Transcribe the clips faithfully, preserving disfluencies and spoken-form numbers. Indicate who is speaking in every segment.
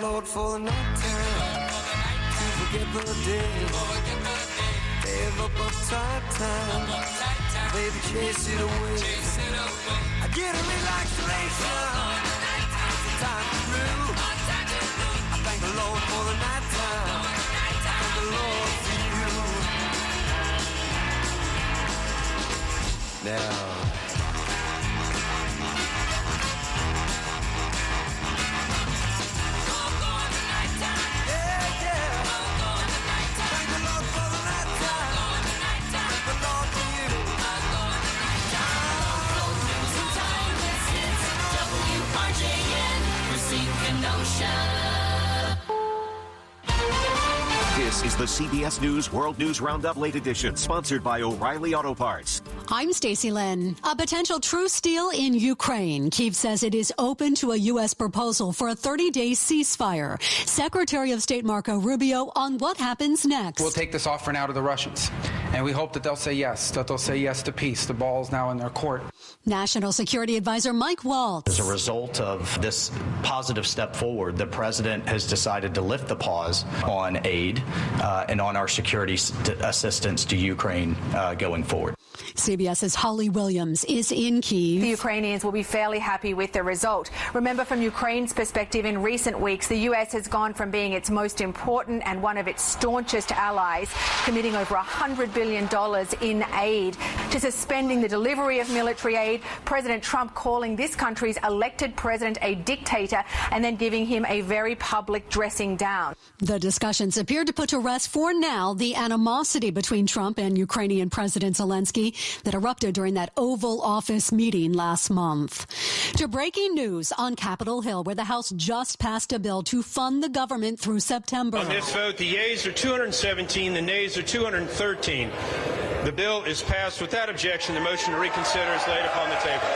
Speaker 1: Lord, for the night time, to forget the day, gave up uptight time, baby, chase it away. I get a relaxation, it's the time to groove. I thank the Lord for the night time, thank the Lord for you. Now.
Speaker 2: This is the C B S News World News Roundup Late Edition, sponsored by O'Reilly Auto Parts.
Speaker 3: I'm Stacey Lynn. A potential truce deal in Ukraine. Kyiv says it is open to a U S proposal for a thirty-day ceasefire. Secretary of State Marco Rubio on what happens next.
Speaker 4: We'll take this offer now to the Russians, and we hope that they'll say yes, that they'll say yes to peace. The ball's now in their court.
Speaker 3: National Security Advisor Mike Waltz.
Speaker 5: As a result of this positive step forward, the president has decided to lift the pause on aid uh, and on our security st- assistance to Ukraine uh, going forward.
Speaker 3: CBS's Holly Williams is in Kyiv.
Speaker 6: The Ukrainians will be fairly happy with the result. Remember, from Ukraine's perspective, in recent weeks, the U S has gone from being its most important and one of its staunchest allies, committing over one hundred billion dollars in aid, to suspending the delivery of military aid, President Trump calling this country's elected president a dictator and then giving him a very public dressing down.
Speaker 3: The discussions appear to put to rest for now the animosity between Trump and Ukrainian President Zelensky that erupted during that Oval Office meeting last month. To breaking news on Capitol Hill, where the House just passed a bill to fund the government through September.
Speaker 7: On this vote, the yeas are two hundred seventeen, the nays are two hundred thirteen. The bill is passed without objection. The motion to reconsider is laid upon the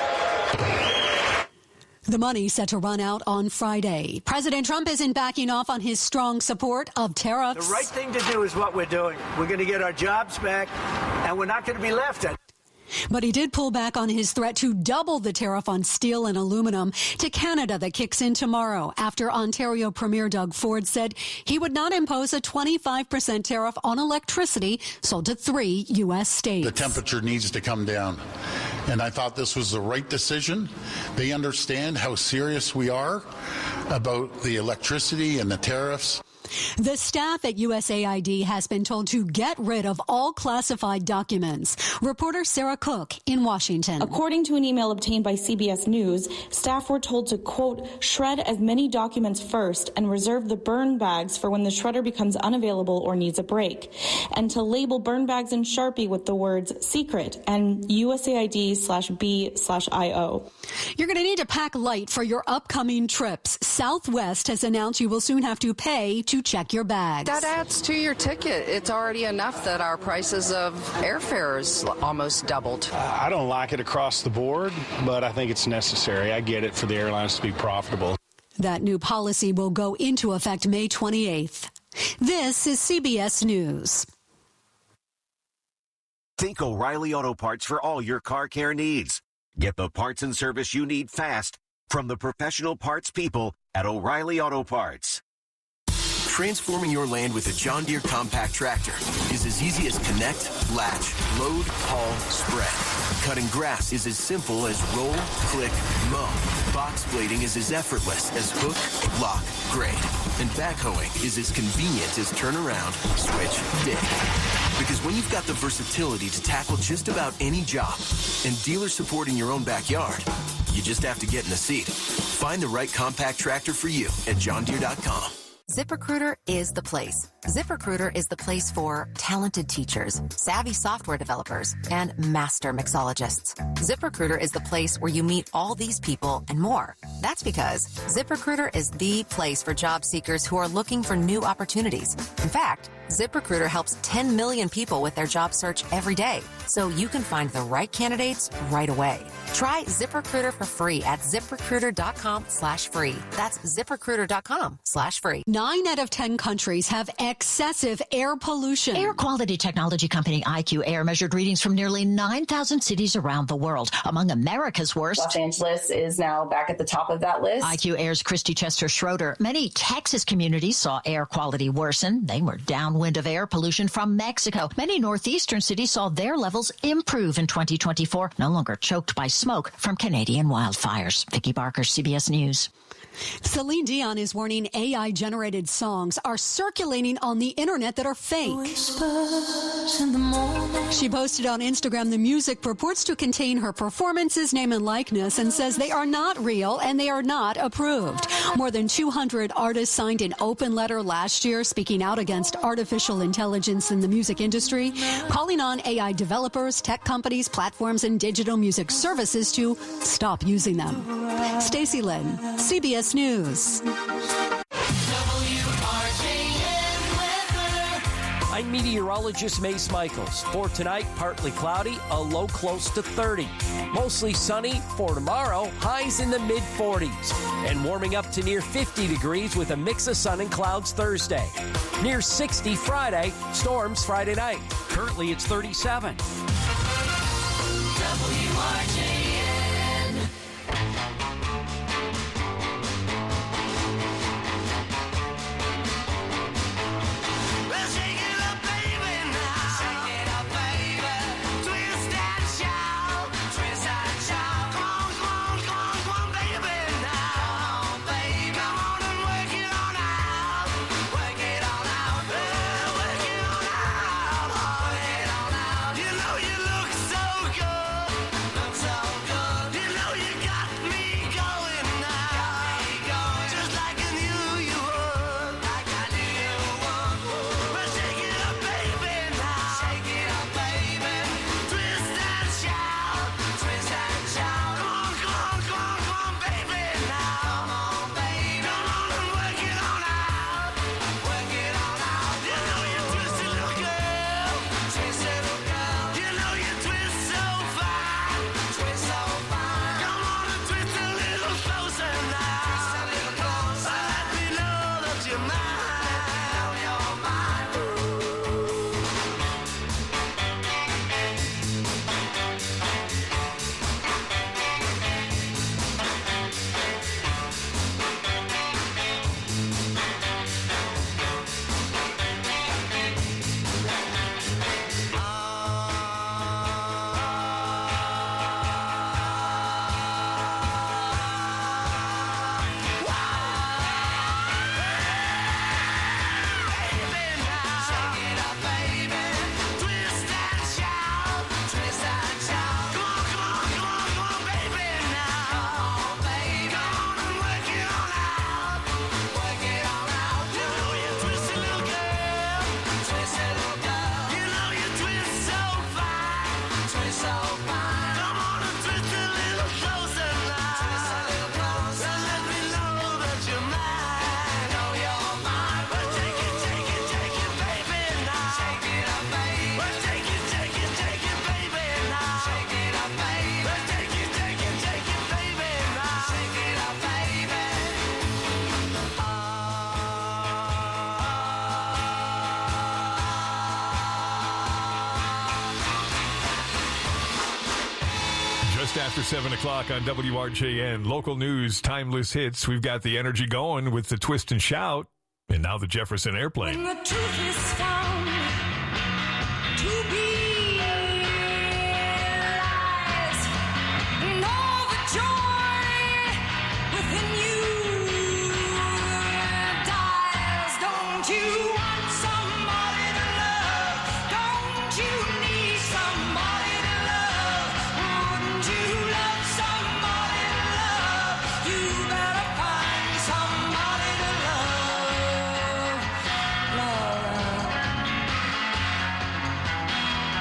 Speaker 7: table.
Speaker 3: The money set to run out on Friday. President Trump isn't backing off on his strong support of tariffs.
Speaker 8: The right thing to do is what we're doing. We're going to get our jobs back, and we're not going to be left at.
Speaker 3: But he did pull back on his threat to double the tariff on steel and aluminum to Canada that kicks in tomorrow after Ontario Premier Doug Ford said he would not impose a twenty-five percent tariff on electricity sold to three U S states.
Speaker 9: The temperature needs to come down. And I thought this was the right decision. They understand how serious we are about the electricity and the tariffs.
Speaker 3: The staff at U S A I D has been told to get rid of all classified documents. Reporter Sarah Cook in Washington.
Speaker 10: According to an email obtained by C B S News, staff were told to, quote, shred as many documents first and reserve the burn bags for when the shredder becomes unavailable or needs a break, and to label burn bags in Sharpie with the words secret and U S A I D slash B slash I O.
Speaker 3: You're going to need to pack light for your upcoming trips. Southwest has announced you will soon have to pay to check your bags.
Speaker 11: That adds to your ticket. It's already enough that our prices of airfares almost doubled.
Speaker 12: I don't like it across the board, but I think it's necessary. I get it for the airlines to be profitable.
Speaker 3: That new policy will go into effect May twenty-eighth. This is C B S News.
Speaker 2: Think O'Reilly Auto Parts for all your car care needs. Get the parts and service you need fast from the professional parts people at O'Reilly Auto Parts.
Speaker 13: Transforming your land with a John Deere compact tractor is as easy as connect, latch, load, haul, spread. Cutting grass is as simple as roll, click, mow. Box blading is as effortless as hook, lock, grade. And backhoeing is as convenient as turn around, switch, dig. Because when you've got the versatility to tackle just about any job and dealer support in your own backyard, you just have to get in the seat. Find the right compact tractor for you at john deere dot com.
Speaker 14: ZipRecruiter is the place. ZipRecruiter is the place for talented teachers, savvy software developers, and master mixologists. ZipRecruiter is the place where you meet all these people and more. That's because ZipRecruiter is the place for job seekers who are looking for new opportunities. In fact, ZipRecruiter helps ten million people with their job search every day, so you can find the right candidates right away. Try ZipRecruiter for free at ZipRecruiter.com slash free. That's ZipRecruiter.com slash free.
Speaker 3: Nine out of ten countries have excessive air pollution.
Speaker 15: Air quality technology company I Q Air measured readings from nearly nine thousand cities around the world. Among America's worst,
Speaker 16: Los Angeles is now back at the top of that list.
Speaker 15: I Q Air's Christy Chester Schroeder. Many Texas communities saw air quality worsen. They were downwind of air pollution from Mexico. Many northeastern cities saw their levels improve in twenty twenty-four, no longer choked by smoke from Canadian wildfires. Vicki Barker, C B S News.
Speaker 3: Celine Dion is warning A I-generated songs are circulating on the internet that are fake. She posted on Instagram the music purports to contain her performances, name, and likeness, and says they are not real and they are not approved. More than two hundred artists signed an open letter last year speaking out against artificial intelligence in the music industry, calling on A I developers, tech companies, platforms, and digital music services to stop using them. Stacey Lynn, C B S News.
Speaker 17: I'm meteorologist Mace Michaels. For tonight, partly cloudy, a low close to thirty. Mostly sunny for tomorrow, highs in the mid forties. And warming up to near fifty degrees with a mix of sun and clouds Thursday. Near sixty Friday, storms Friday night. Currently it's thirty-seven.
Speaker 1: W R J N.
Speaker 18: After seven o'clock on W R J N, local news, timeless hits. We've got the energy going with the twist and shout, and now the Jefferson Airplane.
Speaker 1: When the truth is found to be lies, and all the joy within you dies. Don't you want somebody to love? Don't you need somebody to love? Wouldn't you love somebody to love? You better find somebody to love. Love.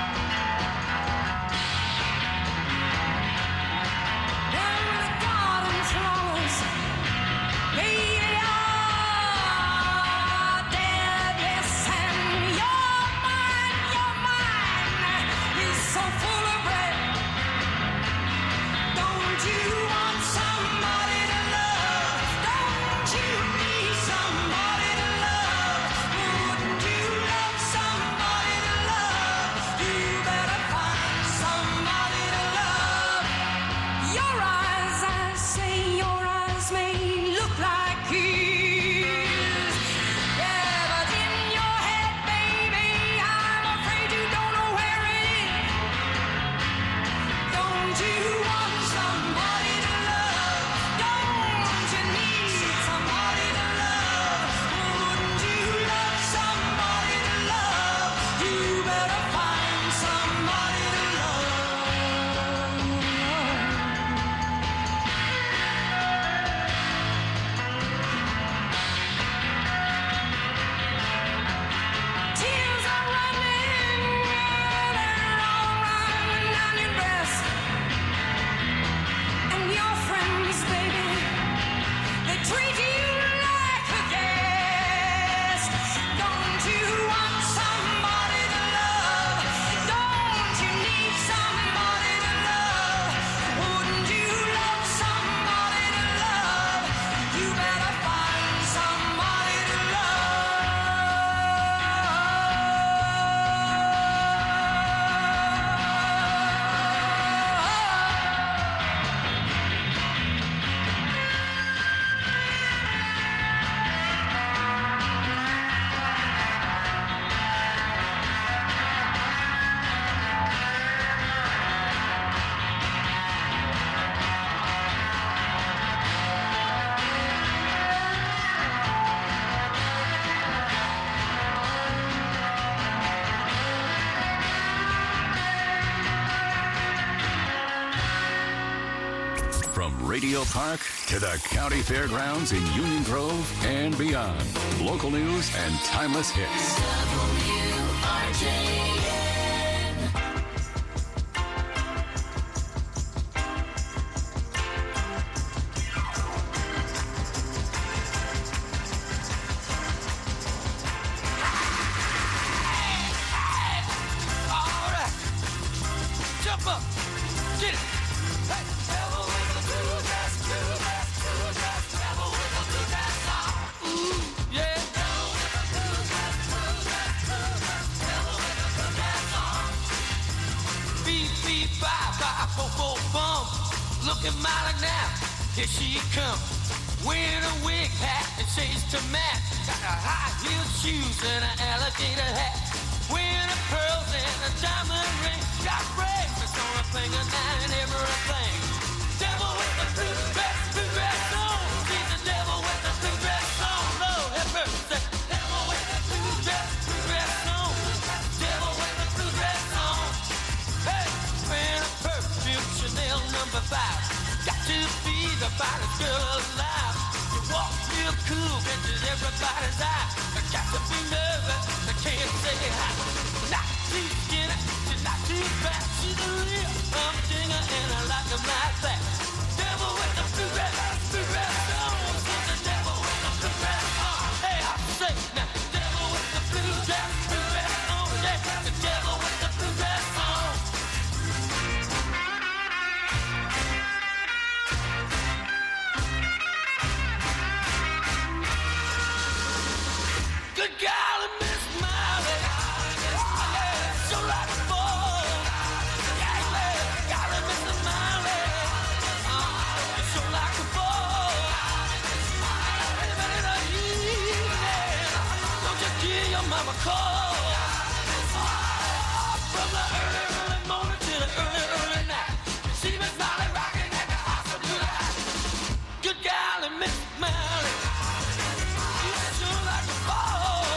Speaker 19: From Radio Park to the county fairgrounds in Union Grove and beyond. Local news and timeless hits.
Speaker 1: W R J N.
Speaker 20: All right. Jump up. Get it. Hey. Devil with the blue dress, blue dress, blue dress. Devil with the blue dress on. Ooh, yeah. Devil with the blue dress, blue dress, blue dress. Devil with the blue dress on. Beep, beep, bye, bye, fo, fo, bum. Looking mighty now. Here she comes. Wearing a wig hat and shades to match. Got a high-heeled shoes and an alligator hat. Wearing a pearls and a diamond ring. Got bracelets on her finger now and everything. Devil with the blue dress, blue dress on. She's the devil with the blue dress on. Lord have mercy. Devil with the blue dress, blue dress on. Devil with the blue dress on. Hey, wearing a perfume Chanel number five. Got to be the finest girl alive. You walk real cool, catches everybody's eye. I got to be nervous, I can't say hi. Not too skinny, she's not too fat. She's a real humdinger and I like them like that. Devil with the blue dress, blue dress on. She's the devil with the blue dress on. Hey, I say now, devil with the blue dress, blue dress on. Yeah, the devil with the blue dress on. Good golly, Miss Miley. Yeah, so like a ball. Yeah, yeah, golly, Miss Miley. Uh, so like a ball. Anybody know you? Yeah. Don't you hear your mama call? From the early, early morning to the early, early night. See Miss Miley rocking at the house of tonight. Good golly, Miss Miley. You sure like a ball.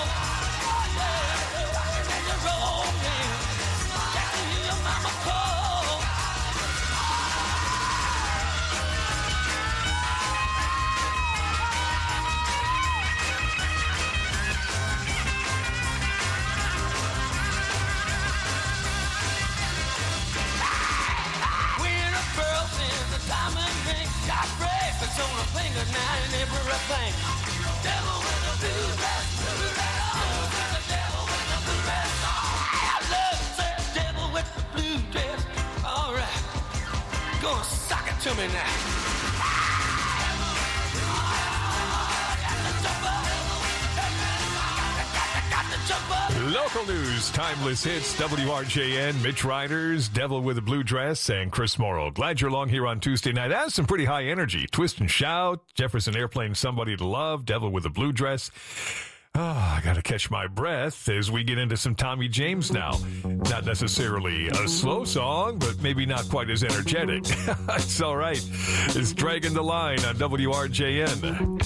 Speaker 20: Everything. Devil with the blue dress, blue dress on. The devil with the blue dress on. I love that devil with the blue dress. All right, go and sock it to me now.
Speaker 18: Local news, timeless hits, W R J N, Mitch Riders, Devil with a Blue Dress, and Chris Morrow. Glad you're along here on Tuesday night. That's some pretty high energy. Twist and Shout, Jefferson Airplane, Somebody to Love, Devil with a Blue Dress. Oh, I got to catch my breath as we get into some Tommy James now. Not necessarily a slow song, but maybe not quite as energetic. It's all right. It's Dragging the Line on W R J N.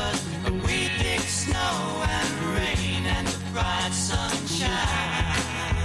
Speaker 1: Snow and rain and bright sunshine.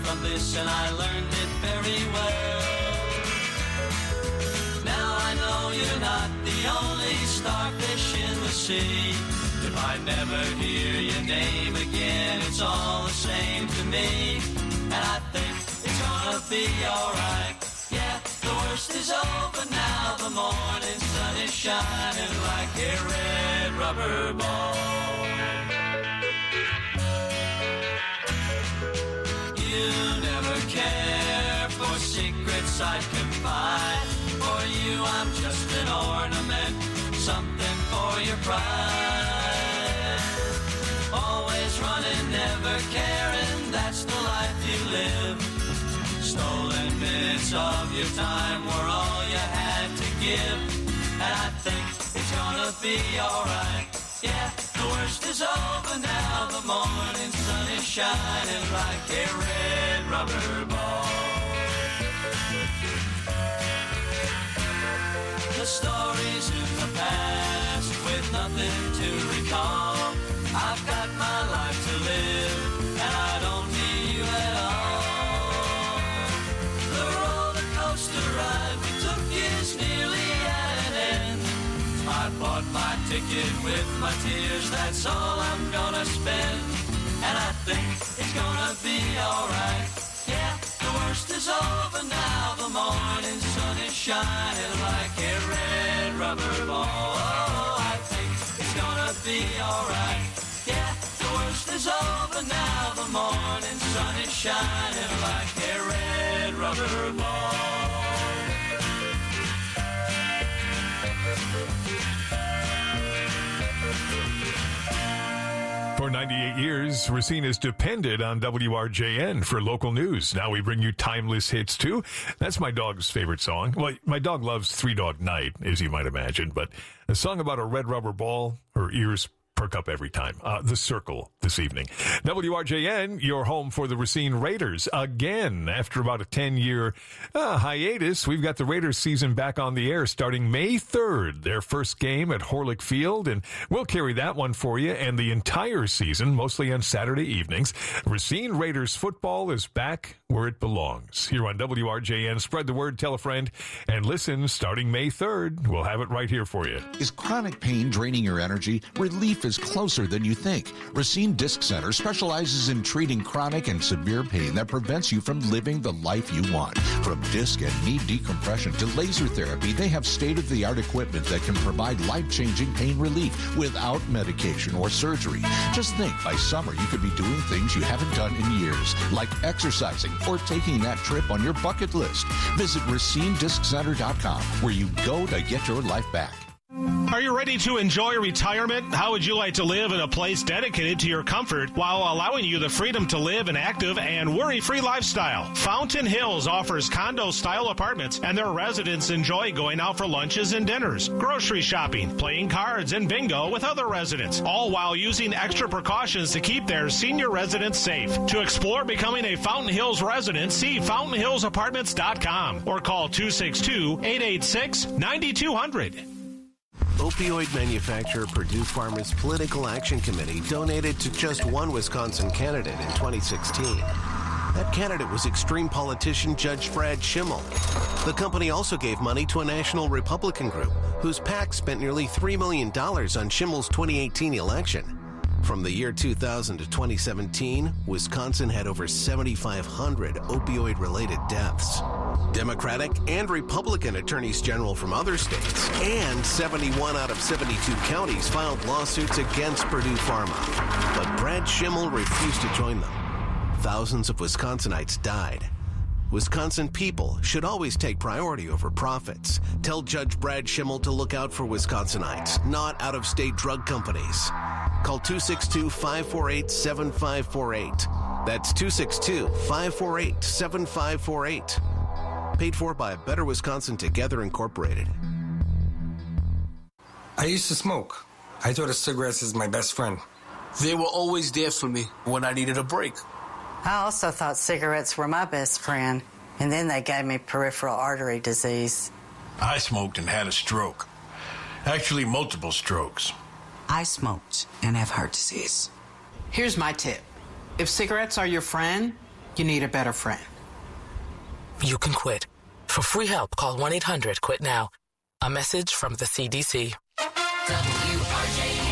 Speaker 20: from this, and I learned it very well. Now I know you're not the only starfish in the sea. If I never hear your name again, it's all the same to me. And I think it's gonna be alright. Yeah, the worst is over now. The morning sun is shining like a red rubber ball. You never care for secrets I'd confide. For you I'm just an ornament, something for your pride. Always running, never caring, that's the life you live. Stolen minutes of your time were all you had to give. And I think it's gonna be alright. Yeah, the worst is over now. The morning sun is shining like a red rubber ball. The stories in the past with nothing to recall. I've got my life to live, and I don't need you at all. The roller coaster ride we took is nearly at an end. I bought my ticket with my tears, that's all I'm gonna spend. And I think it's gonna be alright. Yeah, the worst is over now. The morning sun is shining like a red rubber ball. Oh, I think it's gonna be alright. Yeah, the worst is over now. The morning sun is shining like a red rubber ball.
Speaker 18: For ninety-eight years, Racine has depended on W R J N for local news. Now we bring you timeless hits, too. That's my dog's favorite song. Well, my dog loves Three Dog Night, as you might imagine, but a song about a red rubber ball, her ears perk up every time. Uh, the Circle this evening. W R J N, your home for the Racine Raiders. Again, after about a ten-year uh, hiatus, we've got the Raiders season back on the air starting May third. Their first game at Horlick Field, and we'll carry that one for you and the entire season, mostly on Saturday evenings. Racine Raiders football is back where it belongs. Here on W R J N, spread the word, tell a friend, and listen starting May third. We'll have it right here for you.
Speaker 21: Is chronic pain draining your energy? Relief is closer than you think. Racine Disc Center specializes in treating chronic and severe pain that prevents you from living the life you want. From disc and knee decompression to laser therapy, they have state-of-the-art equipment that can provide life-changing pain relief without medication or surgery. Just think, by summer you could be doing things you haven't done in years, like exercising or taking that trip on your bucket list. Visit Racine Disc Center dot com, where you go to get your life back.
Speaker 22: Are you ready to enjoy retirement? How would you like to live in a place dedicated to your comfort while allowing you the freedom to live an active and worry-free lifestyle? Fountain Hills offers condo-style apartments, and their residents enjoy going out for lunches and dinners, grocery shopping, playing cards, and bingo with other residents, all while using extra precautions to keep their senior residents safe. To explore becoming a Fountain Hills resident, see fountain hills apartments dot com or call two six two, eight eight six, nine two zero zero.
Speaker 23: Opioid manufacturer Purdue Pharma's Political Action Committee donated to just one Wisconsin candidate in twenty sixteen. That candidate was extreme politician Judge Brad Schimmel. The company also gave money to a national Republican group whose PAC spent nearly three million dollars on Schimmel's twenty eighteen election. From the year two thousand to twenty seventeen, Wisconsin had over seventy-five hundred opioid-related deaths. Democratic and Republican attorneys general from other states and seventy-one out of seventy-two counties filed lawsuits against Purdue Pharma. But Brad Schimmel refused to join them. Thousands of Wisconsinites died. Wisconsin people should always take priority over profits. Tell Judge Brad Schimmel to look out for Wisconsinites, not out-of-state drug companies. Call two six two, five four eight, seven five four eight. That's two six two, five four eight, seven five four eight. Paid for by Better Wisconsin Together Incorporated.
Speaker 24: I used to smoke. I thought of cigarettes as my best friend.
Speaker 25: They were always there for me when I needed a break.
Speaker 26: I also thought cigarettes were my best friend, and then they gave me peripheral artery disease.
Speaker 27: I smoked and had a stroke. Actually, multiple strokes.
Speaker 28: I smoked and have heart disease. Here's my tip. If cigarettes are your friend,
Speaker 4: you need a better friend.
Speaker 5: You can quit. For free help, call one eight hundred quit now. A message from the C D C.
Speaker 20: W R J N.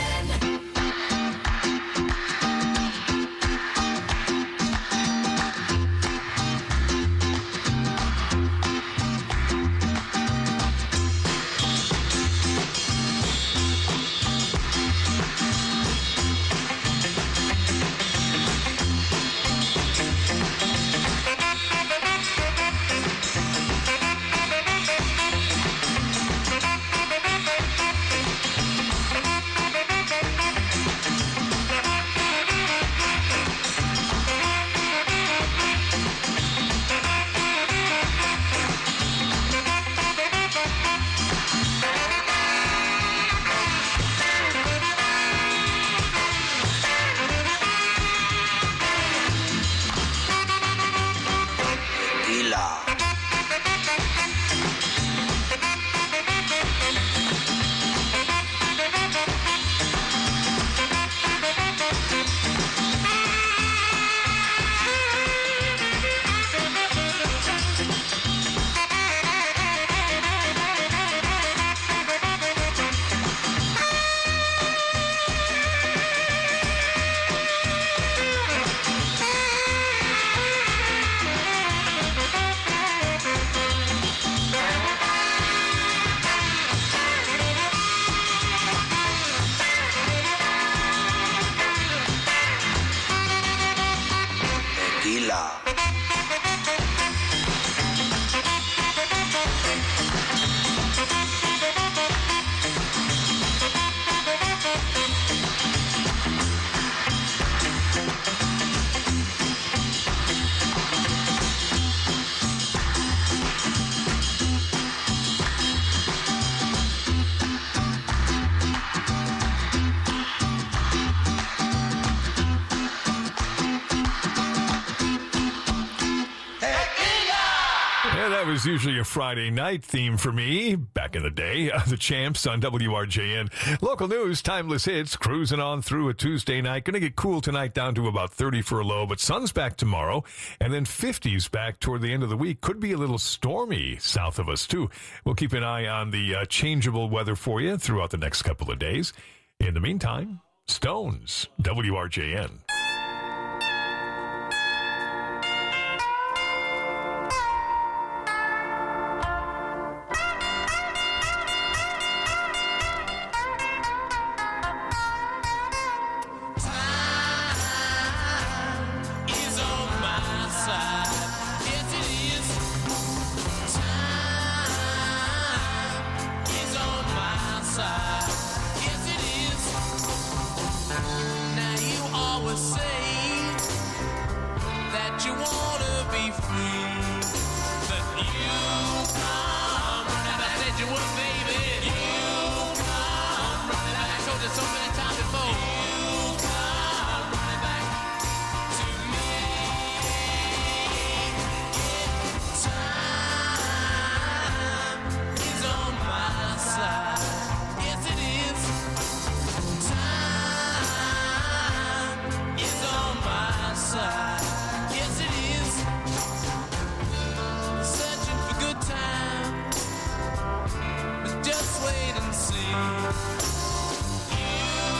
Speaker 18: Was usually a Friday night theme for me back in the day. Uh, the Champs on W R J N. Local news, timeless hits, cruising on through a Tuesday night. Going to get cool tonight down to about thirty for a low, but sun's back tomorrow, and then fifties back toward the end of the week. Could be a little stormy south of us, too. We'll keep an eye on the uh, changeable weather for you throughout the next couple of days. In the meantime, Stones, W R J N.
Speaker 20: Just wait and see. You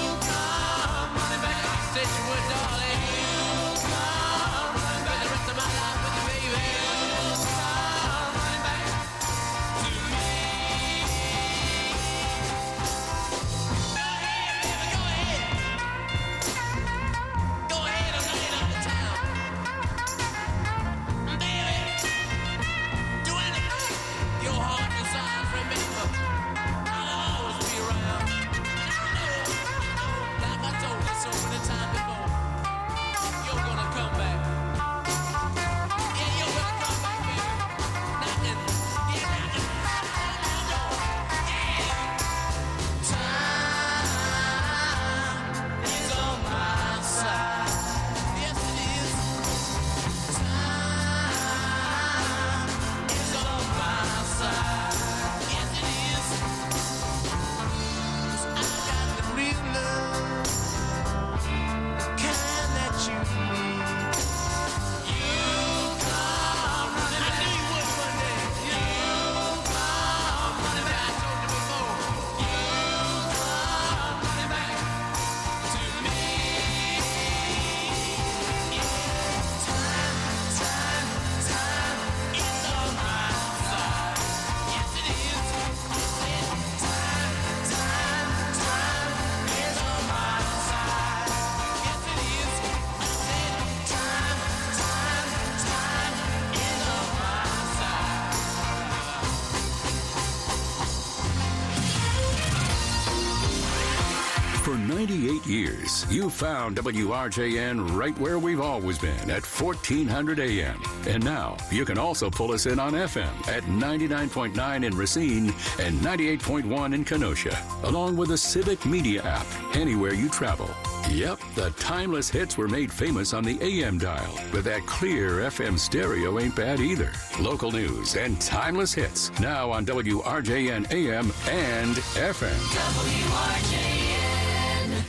Speaker 19: years, you found W R J N right where we've always been at fourteen hundred A M. And now you can also pull us in on F M at ninety-nine point nine in Racine and ninety-eight point one in Kenosha, along with the Civic Media app anywhere you travel. Yep, the timeless hits were made famous on the A M dial, but that clear F M stereo ain't bad either. Local news and timeless hits now on W R J N A M and F M.
Speaker 20: W R J N.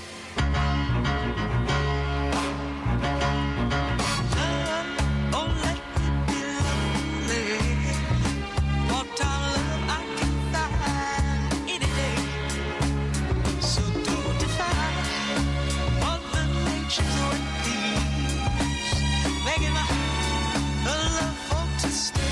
Speaker 20: Oh, let me be lonely. What time love I can find any day. So don't define all the nature's ways, making my a love for to stay.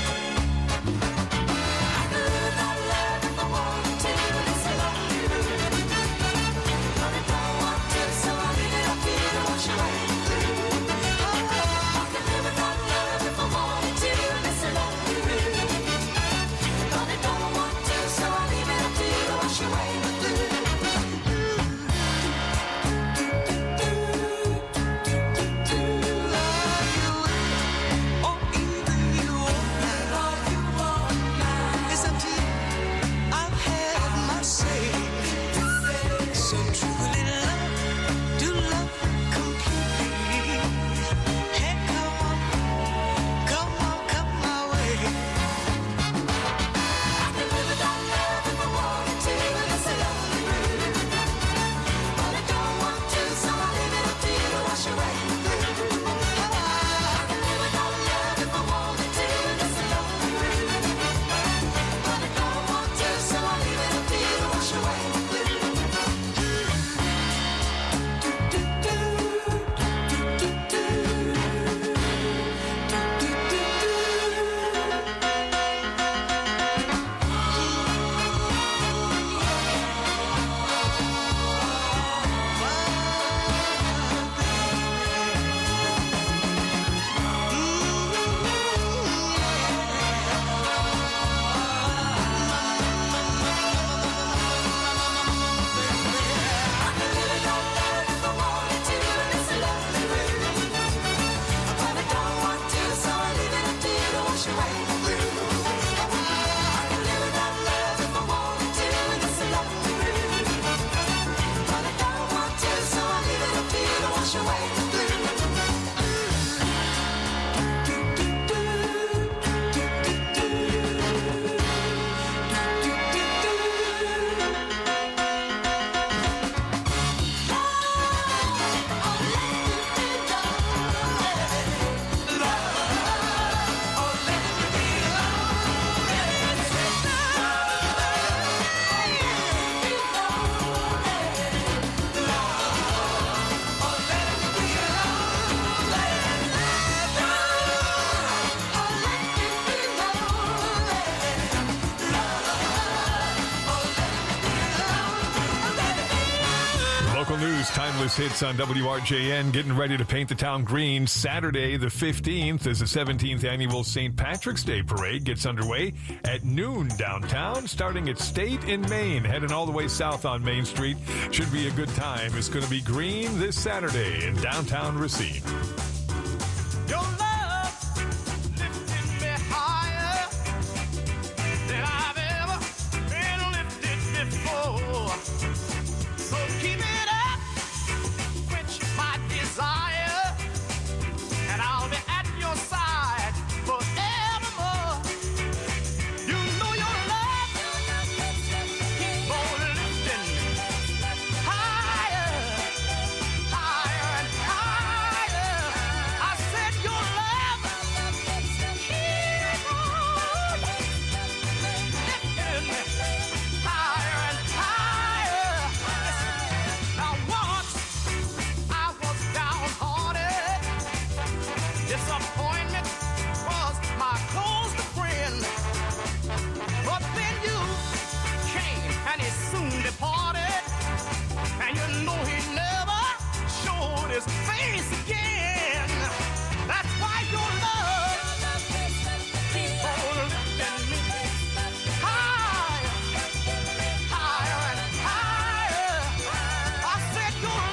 Speaker 20: I could live without love if I wanted to. It's a lonely road, but I don't want to, so I leave it up to you to wash away the blue. I could live without love if I wanted to. It's a lonely road, but I don't want to, so I leave it up to you to wash away the blue.
Speaker 18: Timeless hits on W R J N, getting ready to paint the town green. Saturday the fifteenth as the seventeenth annual Saint Patrick's Day Parade gets underway at noon downtown, starting at State in Maine, heading all the way south on Main Street. Should be a good time. It's going to be green this Saturday in downtown Racine.
Speaker 20: Your love lifted me higher than I've ever been lifted before. So keep it up, quench my desire, and I'll be at your side forevermore. You know your love keep on lifting higher, higher and higher. I said your love keep on lifting higher and higher. Now once I was downhearted, disappointment was my closest friend. But then you came and he soon departed, and you know he never showed his face again. That's why your love keep on lifting me higher, higher and higher. I said your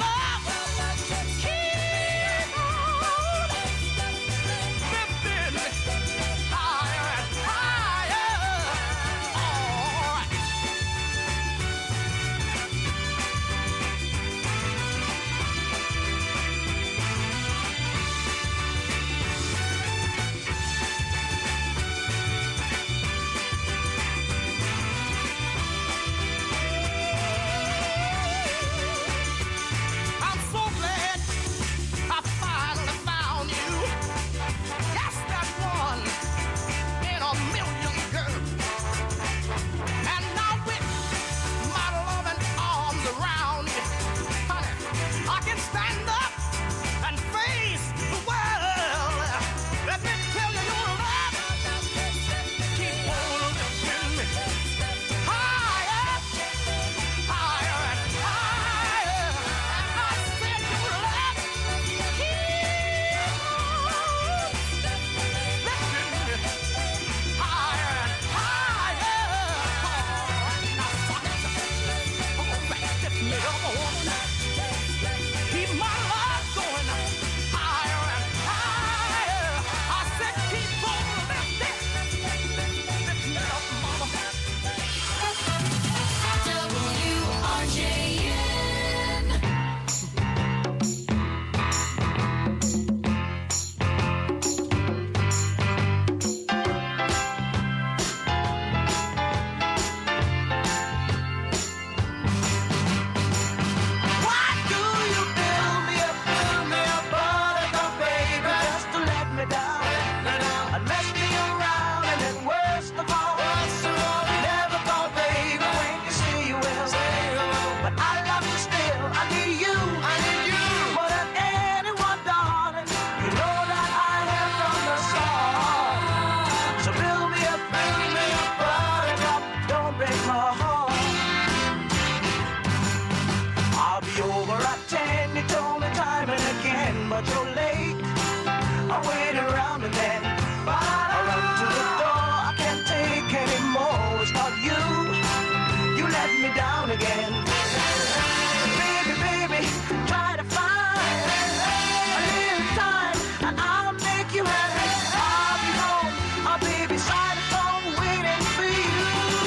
Speaker 1: I wait around and then I run to the door. I can't take anymore. It's not you. You let me down again. Baby, baby, try to find a little time and I'll make you happy. I'll be home. I'll be beside the phone waiting for you.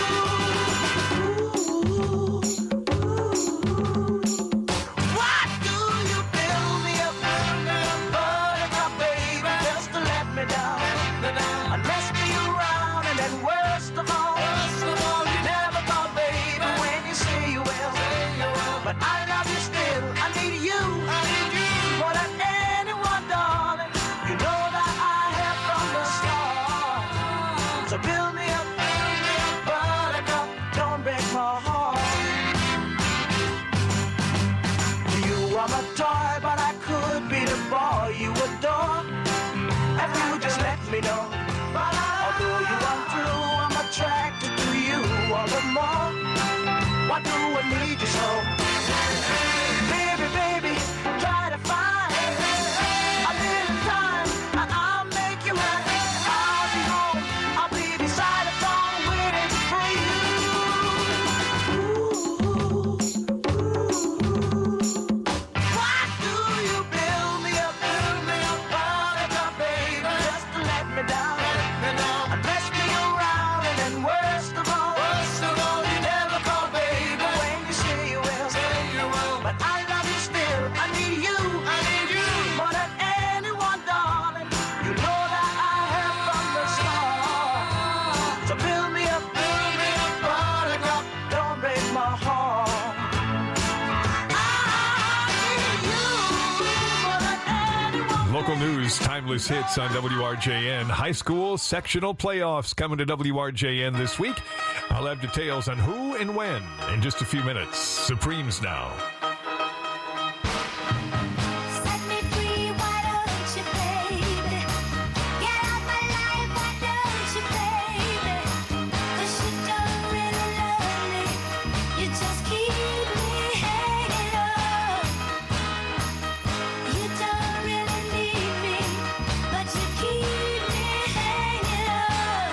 Speaker 1: Why do you build me up, buttercup, baby, just to let me down? And mess me around, and then worst of all, you never call, baby, when you say you will. But I love you still. I need you. I need you more than anyone, darling. You know that I have from the start. So build me up, buttercup, don't break my heart. You are my toy, but I could be the boy you adore. If you just let me know. Although you are true, I'm attracted to you all the more. Why do I need you so? Baby, baby, try to find a little time and I'll make you happy. I'll be home, I'll be beside the phone waiting for you. Why do you build me up, build me up, buttercup, baby, just to let me down, and mess me around, and then worst of all, worst of all, you never call, baby, when you say you will, say you will. But I love you still. I need you. I need you more than anyone, darling. You know that I have from the start. So build me up, build me up, buttercup, don't break my heart.
Speaker 18: Local news, timeless hits on W R J N. High school sectional playoffs coming to W R J N this week. I'll have details on who and when in just a few minutes. Supremes now.
Speaker 20: Set me free, why don't you, baby? Get out my life, why don't you, baby? 'Cause you don't really love me. You just keep me hanging up. You don't really need me, but you keep me hanging up.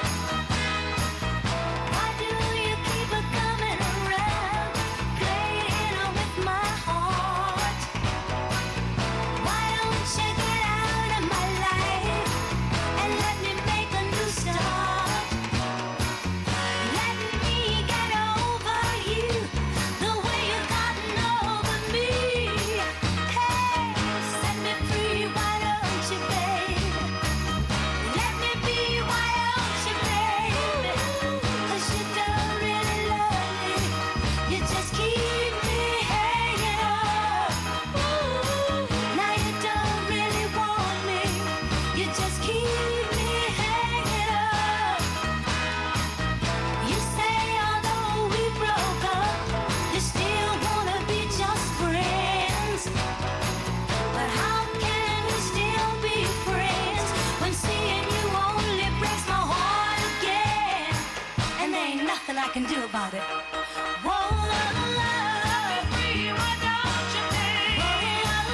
Speaker 20: Why do you keep a coming around, playing with my heart? Why don't you get out of my life and let me make a new start? Let me get over you the way you've gotten over me. Hey, set me free, why don't you, baby? Let me be, why don't you, baby? 'Cause you don't really love me. You just keep me hanging up. Now you don't really want me. You just keep me hanging up. You say although we broke up, you still wanna be just friends. But how can we still be friends when seeing you only breaks my heart again? And there ain't nothing I can do about it. Whoa, love, love. Why don't you, baby?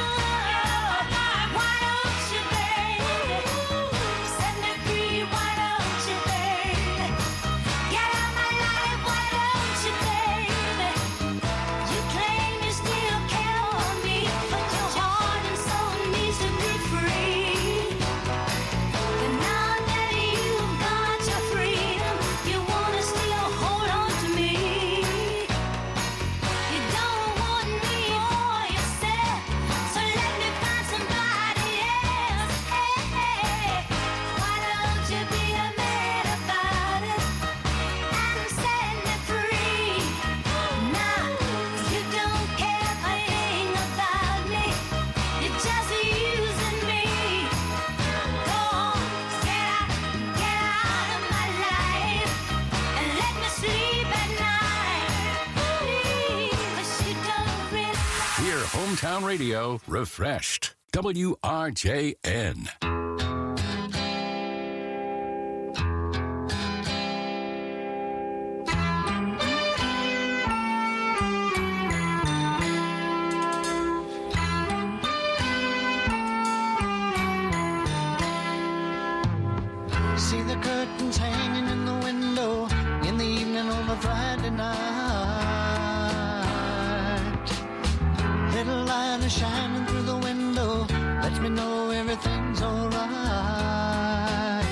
Speaker 20: Why don't you, baby? Set me free, why don't you, baby? Get out my life, why don't you, baby? You claim you still care for me, but your heart and soul needs to be free. But now that you've got your freedom, you wanna still hold on to me. You don't want me for yourself, so let me find somebody else. Hey, hey, why don't you be a man about it and set me free? Now you don't care a thing about me. You're just using me. Go on, get out, get out of my life and let me sleep at night. Please, 'cause you don't really.
Speaker 19: Hear Hometown Radio refreshed. W R J N.
Speaker 1: alright.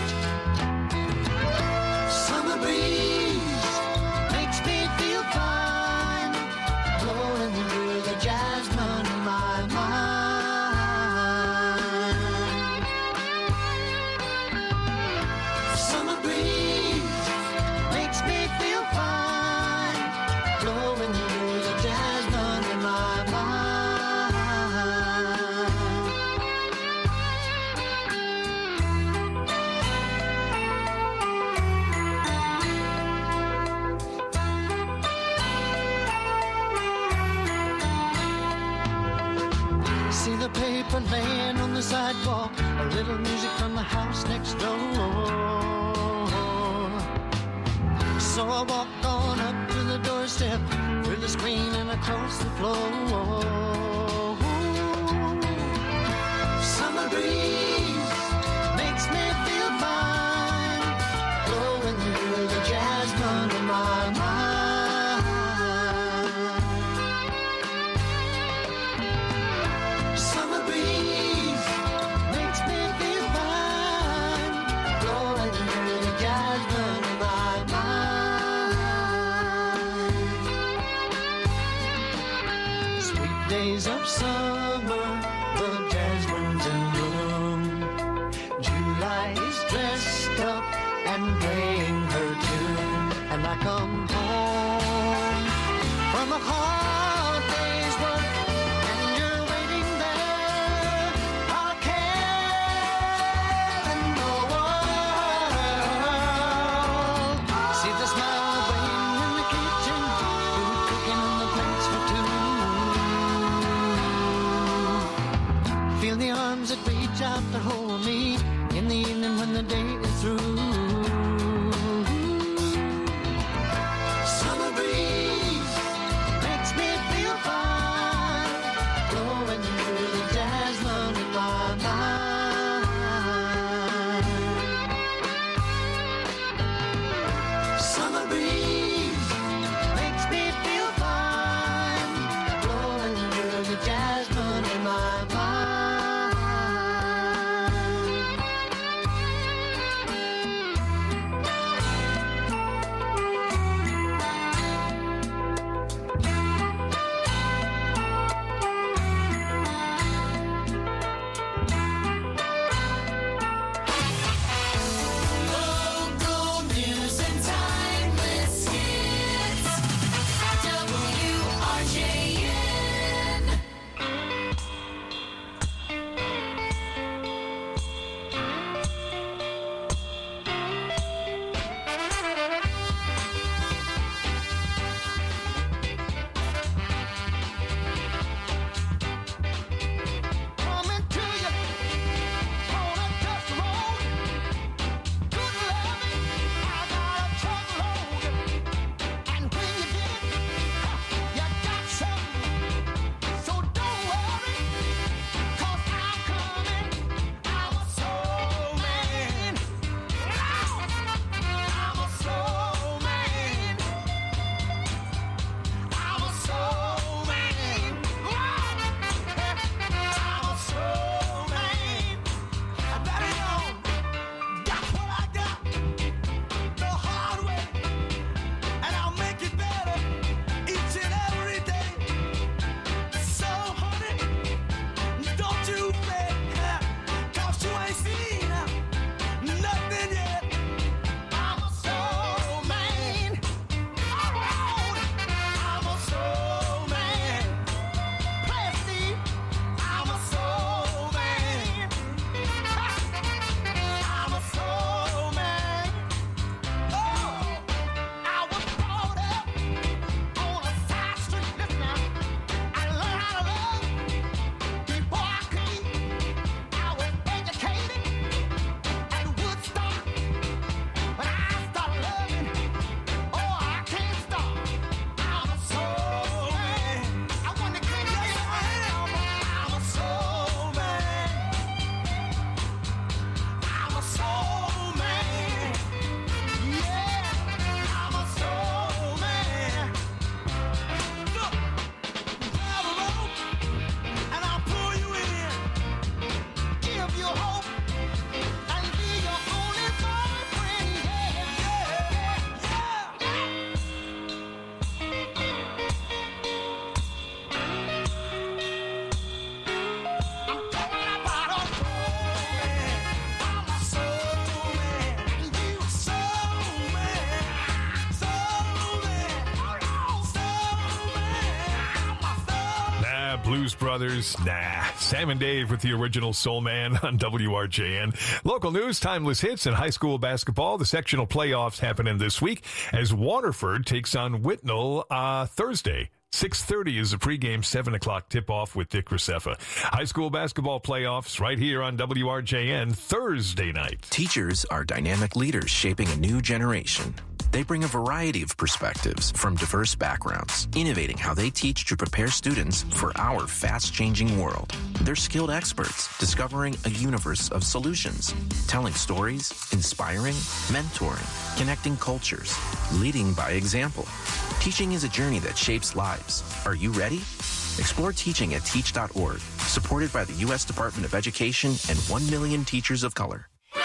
Speaker 1: Summer breeze makes me feel fine, blowing through the jasmine in my mind. Summer breeze makes me feel fine, blowing through the jasmine in my mind. See the paper laying on the sidewalk, a little music from the house next door. So I walk on up to the doorstep, through the screen and across the floor. Summer breeze makes me feel fine, blowing through the jasmine in my mind. Summer breeze makes me feel fine, blowing through the jasmine in my mind. Sweet days of summer, the jasmine's in bloom. July is dressed up and playing her tune, and I come home from a hard day's work, and you're waiting there. I'll care in the world. See the smile of rain in the kitchen, food cooking on the plates for two. Feel the arms that reach out to hold me in the evening when the day is through. Summer breeze makes me
Speaker 18: Blues Brothers? Nah. Sam and Dave with the original Soul Man on W R J N. Local news, timeless hits, and high school basketball. The sectional playoffs happening this week as Waterford takes on Whitnall uh, Thursday. six thirty is the pregame seven o'clock tip-off with Dick Roussefa. High school basketball playoffs right here on W R J N Thursday night.
Speaker 4: Teachers are dynamic leaders shaping a new generation. They bring a variety of perspectives from diverse backgrounds, innovating how they teach to prepare students for our fast-changing world. They're skilled experts, discovering a universe of solutions, telling stories, inspiring, mentoring, connecting cultures, leading by example. Teaching is a journey that shapes lives. Are you ready? Explore teaching at teach dot org, supported by the U S Department of Education and one million teachers of color.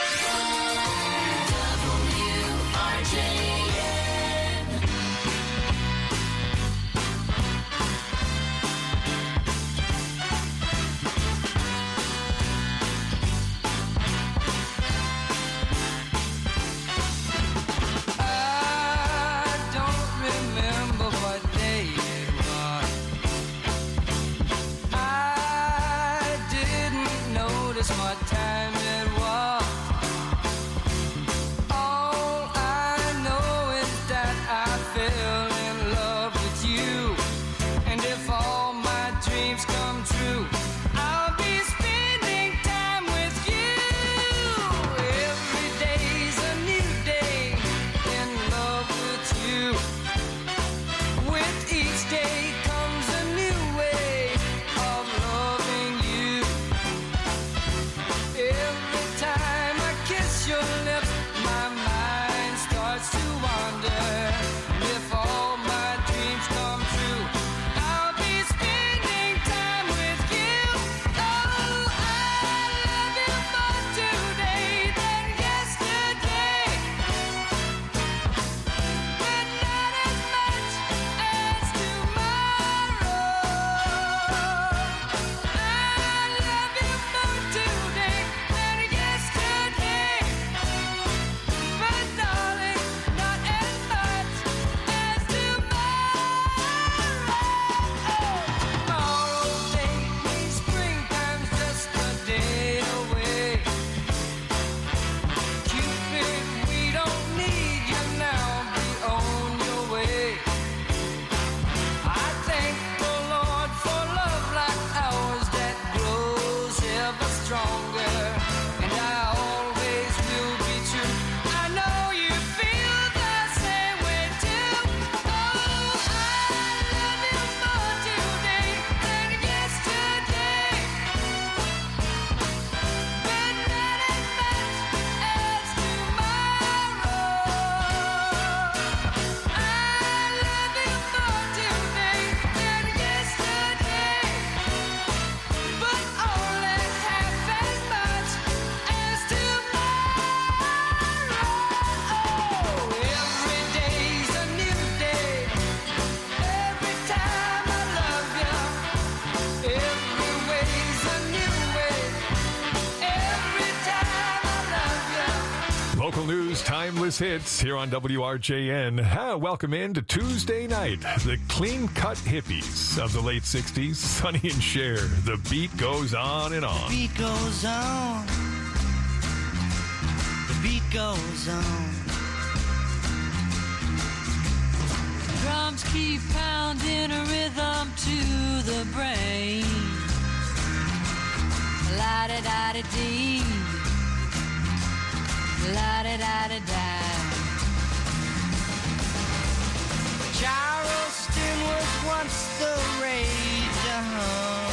Speaker 18: Timeless hits here on W R J N. Ah, welcome in to Tuesday night. The clean-cut hippies of the late sixties, Sonny and Cher. The beat goes on and on.
Speaker 6: The beat goes on. The beat goes on. Drums keep pounding a rhythm to the brain. La-da-da-da-dee. La-da-da-da-da. Charleston was once the rage, uh-huh.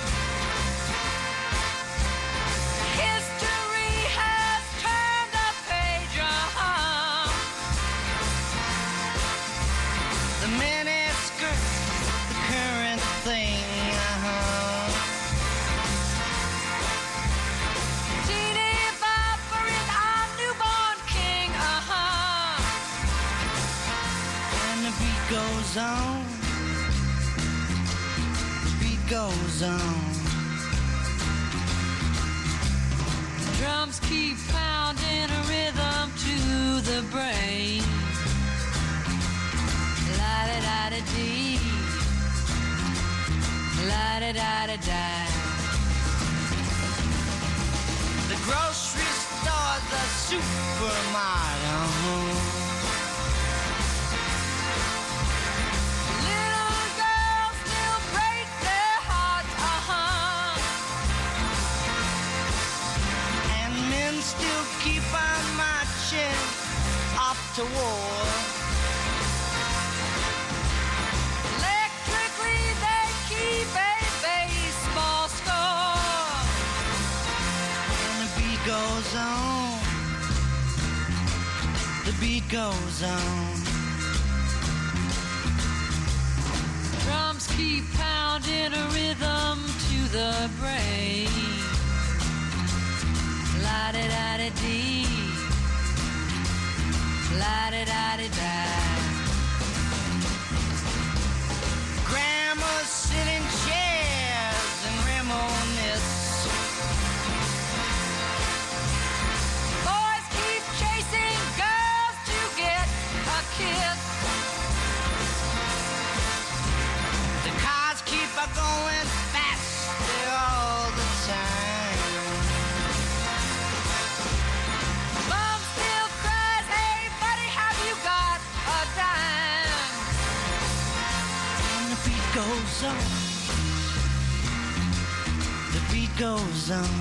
Speaker 6: History has turned the page, uh-huh. The miniskirts, the current thing, uh-huh. Goes on, the beat goes on. Drums keep pounding a rhythm to the brain. La-da-da-da-dee, la-da-da. la-di-da-di-da. The grocery store, the supermarket. Little girls still break their hearts, uh-huh. And men still keep on marching off to war. Electrically, they keep a baseball score. And the beat goes on. The beat goes on. Drums keep pounding a rhythm to the brain. La-di-da-di-dee. La-di-da-di-da. Grandmas sit in chairs and reminisce. Boys keep chasing girls to get a kiss. The cars keep a going faster all the time. Mom still cries, hey buddy, have you got a dime? And the beat goes on. The beat goes on.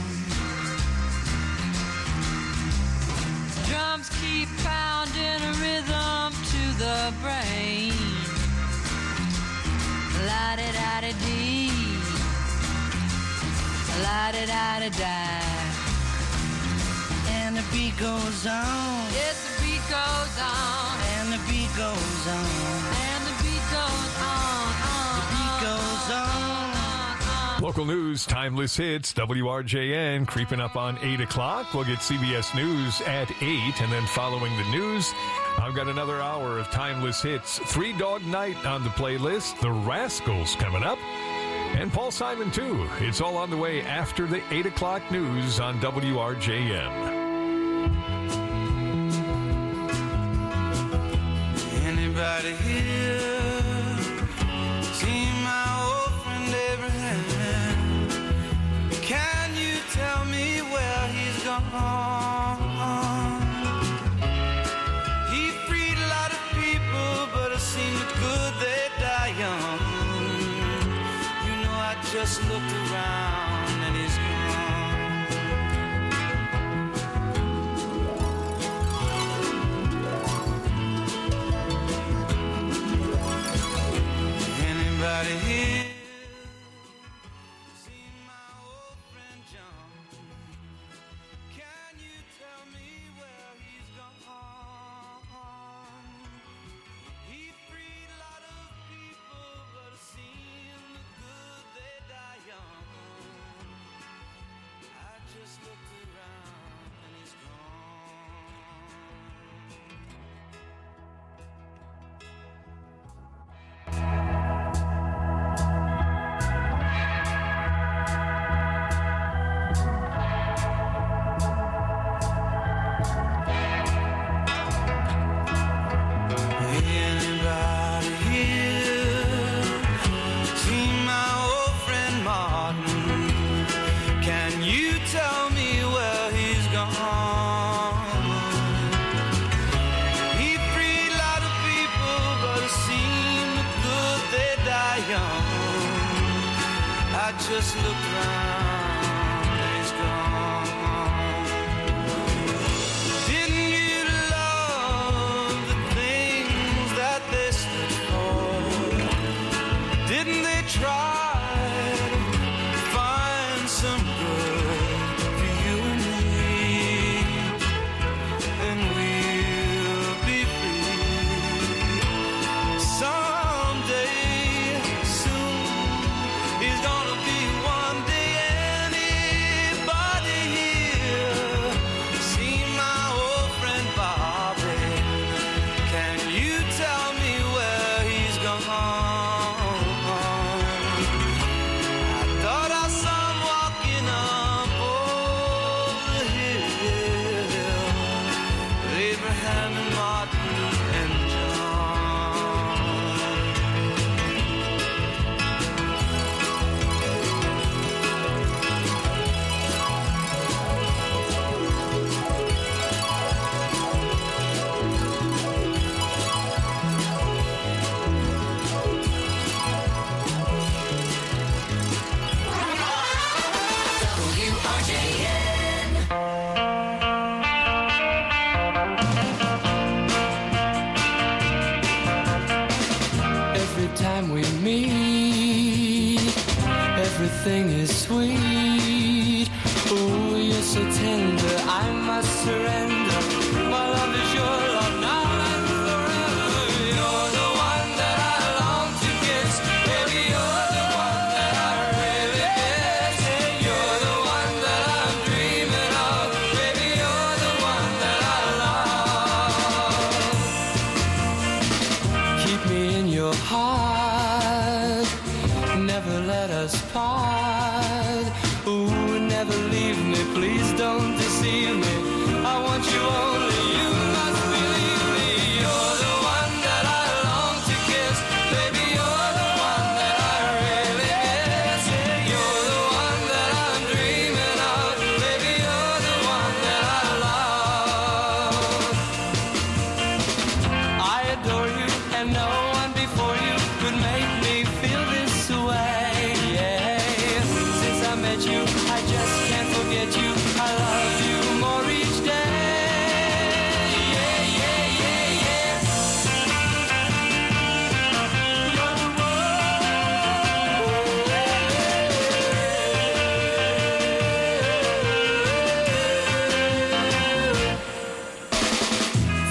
Speaker 6: Drums keep pounding a rhythm to the brain. La-di-da-di-dee. La-di-da-di-da. And the beat goes on. Yes, the beat goes on. And the beat goes on. And the beat goes on. on the beat goes on.
Speaker 18: Local news, timeless hits, W R J N, creeping up on eight o'clock. We'll get C B S News at eight, and then following the news, I've got another hour of timeless hits. Three Dog Night on the playlist, The Rascals coming up, and Paul Simon, too. It's all on the way after the eight o'clock news on W R J N.
Speaker 6: Anybody here seen my old friend Abraham? Can you tell me where he's gone? He freed a lot of people, but it seemed good they die young. You know, I just looked around and he's gone. Anybody here? Just look round and he's gone. Didn't you love the things that they stood for? Didn't they try to find some good for you and me? And we'll be free someday soon. He's gonna be one day.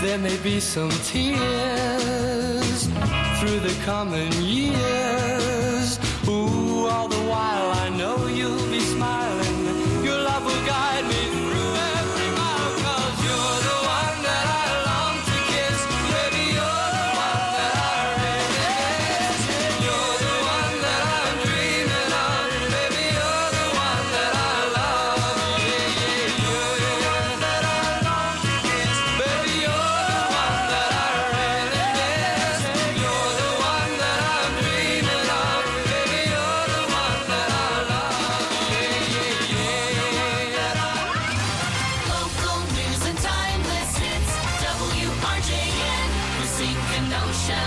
Speaker 6: There may be some tears through the coming years. Ooh, all the while I know you'll be smiling. Your love will guide me through every mile, 'cause you're the one that I long to kiss. Baby, you're the one that I really miss. You're the one that I'm dreaming of. Baby, you're the one that I love. Yeah, yeah, you're the one that I long to kiss. Baby, you're the one that I really miss. You're the one that I'm dreaming of. Baby, you're the one that I love. Yeah, yeah, yeah.
Speaker 1: Local news and timeless hits. W R J N, Racine Kenosha.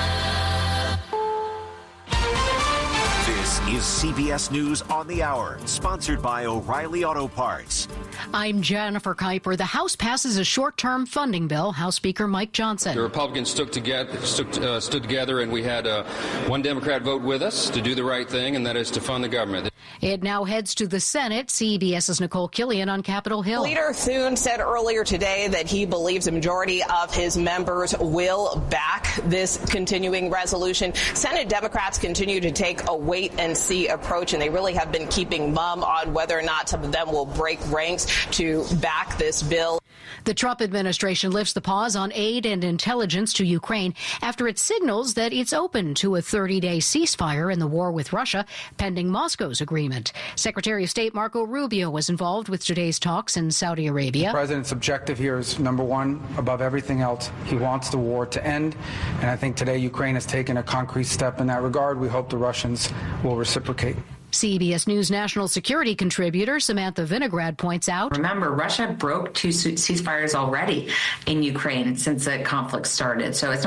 Speaker 2: This is C B S News on the Hour, sponsored by O'Reilly Auto Parts.
Speaker 3: I'm Jennifer Kuiper. The House passes a short-term funding bill. House Speaker Mike Johnson.
Speaker 7: The Republicans stood together, stood, uh, stood together, and we had uh, one Democrat vote with us to do the right thing, and that is to fund the government.
Speaker 3: It now heads to the Senate. CBS's Nicole Killian on Capitol Hill.
Speaker 8: Leader Thune said earlier today that he believes a majority of his members will back this continuing resolution. Senate Democrats continue to take a wait-and-see approach, and they really have been keeping mum on whether or not some of them will break ranks to back this bill.
Speaker 3: The Trump administration lifts the pause on aid and intelligence to Ukraine after it signals that it's open to a thirty-day ceasefire in the war with Russia, pending Moscow's agreement. Secretary of State Marco Rubio was involved with today's talks in Saudi Arabia.
Speaker 9: The president's objective here is, number one, above everything else, he wants the war to end. And I think today Ukraine has taken a concrete step in that regard. We hope the Russians will reciprocate.
Speaker 3: C B S News national security contributor Samantha Vinograd points out.
Speaker 10: Remember, Russia broke two ceasefires already in Ukraine since the conflict started. So it's